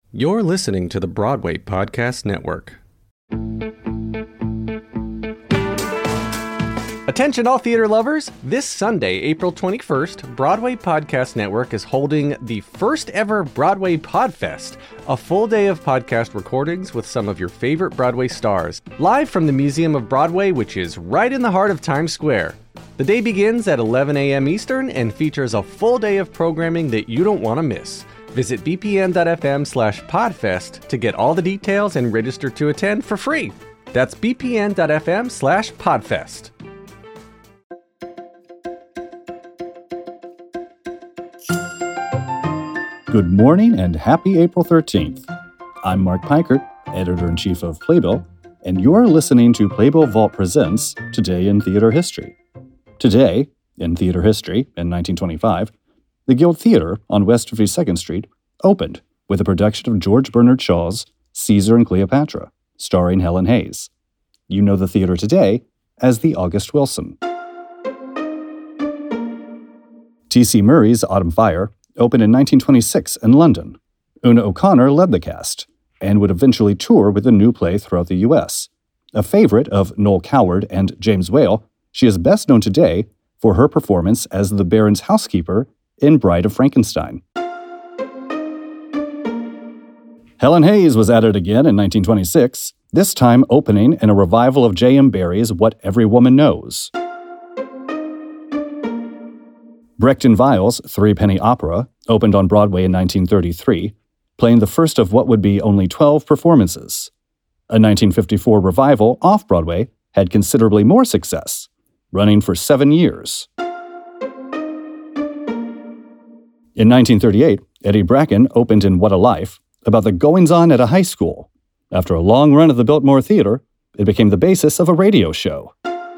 You're listening to the Broadway Podcast Network. Attention all theater lovers! This Sunday, April 21st, Broadway Podcast Network is holding the first ever Broadway Podfest, a full day of podcast recordings with some of your favorite Broadway stars, live from the Museum of Broadway, which is right in the heart of Times Square. The day begins at 11 a.m. Eastern and features a full day of programming that you don't want to miss. Visit bpn.fm/podfest to get all the details and register to attend for free. That's bpn.fm/podfest. Good morning and happy April 13th. I'm Mark Pikert, Editor-in-Chief of Playbill, and you're listening to Playbill Vault Presents Today in Theater History. Today, in theater history, in 1925, the Guild Theater on West 52nd Street opened with a production of George Bernard Shaw's Caesar and Cleopatra, starring Helen Hayes. You know the theater today as the August Wilson. T.C. Murray's Autumn Fire opened in 1926 in London. Una O'Connor led the cast and would eventually tour with the new play throughout the U.S. A favorite of Noel Coward and James Whale, she is best known today for her performance as the Baron's housekeeper in Bride of Frankenstein. Helen Hayes was at it again in 1926, this time opening in a revival of J.M. Barrie's What Every Woman Knows. Brecht and Weill's Three-Penny Opera opened on Broadway in 1933, playing the first of what would be only 12 performances. A 1954 revival off-Broadway had considerably more success, running for 7 years. In 1938, Eddie Bracken opened in What a Life about the goings-on at a high school. After a long run of the Biltmore Theater, it became the basis of a radio show.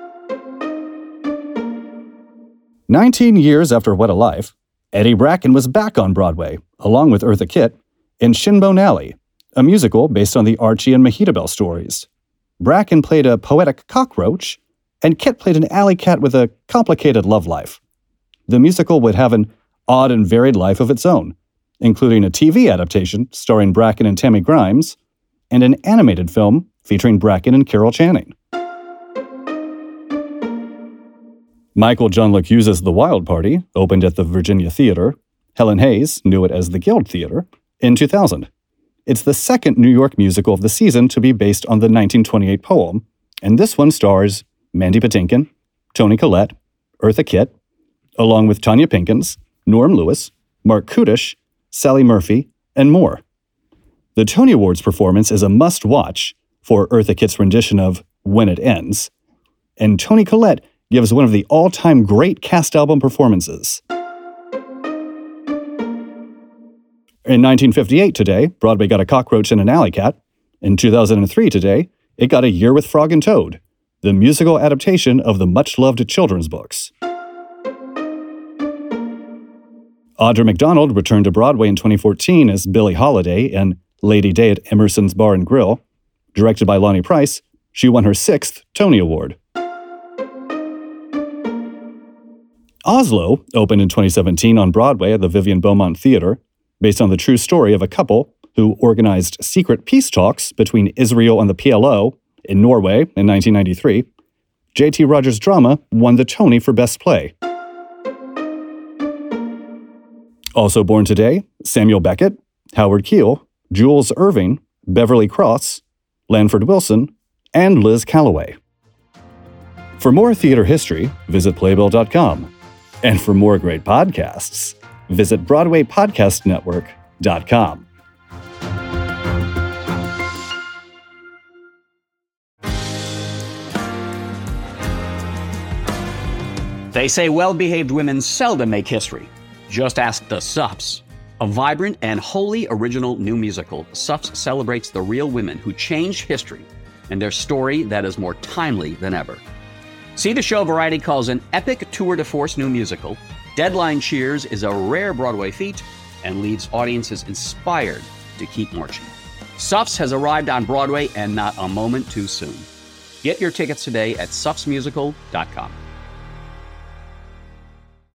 19 years after What a Life, Eddie Bracken was back on Broadway, along with Eartha Kitt, in Shinbone Alley, a musical based on the Archie and Mehitabel stories. Bracken played a poetic cockroach, and Kitt played an alley cat with a complicated love life. The musical would have an odd and varied life of its own, including a TV adaptation starring Bracken and Tammy Grimes, and an animated film featuring Bracken and Carol Channing. Michael John LaCusa's The Wild Party opened at the Virginia Theater. Helen Hayes knew it as the Guild Theater in 2000. It's the second New York musical of the season to be based on the 1928 poem, and this one stars Mandy Patinkin, Toni Collette, Eartha Kitt, along with Tanya Pinkins, Norm Lewis, Mark Kudish, Sally Murphy, and more. The Tony Awards performance is a must-watch for Eartha Kitt's rendition of When It Ends, and Toni Collette gives one of the all-time great cast album performances. In 1958 today, Broadway got a cockroach and an alley cat. In 2003 today, it got A Year with Frog and Toad, the musical adaptation of the much-loved children's books. Audra McDonald returned to Broadway in 2014 as Billie Holiday in Lady Day at Emerson's Bar and Grill. Directed by Lonnie Price, she won her 6th Tony Award. Oslo opened in 2017 on Broadway at the Vivian Beaumont Theater, based on the true story of a couple who organized secret peace talks between Israel and the PLO in Norway in 1993. J.T. Rogers' drama won the Tony for Best Play. Also born today, Samuel Beckett, Howard Keel, Jules Irving, Beverly Cross, Lanford Wilson, and Liz Calloway. For more theater history, visit Playbill.com. And for more great podcasts, visit BroadwayPodcastNetwork.com. They say well-behaved women seldom make history. Just ask the Suffs. A vibrant and wholly original new musical, Suffs celebrates the real women who changed history and their story that is more timely than ever. See the show Variety calls an epic tour de force new musical. Deadline cheers is a rare Broadway feat and leaves audiences inspired to keep marching. Suffs has arrived on Broadway and not a moment too soon. Get your tickets today at suffsmusical.com.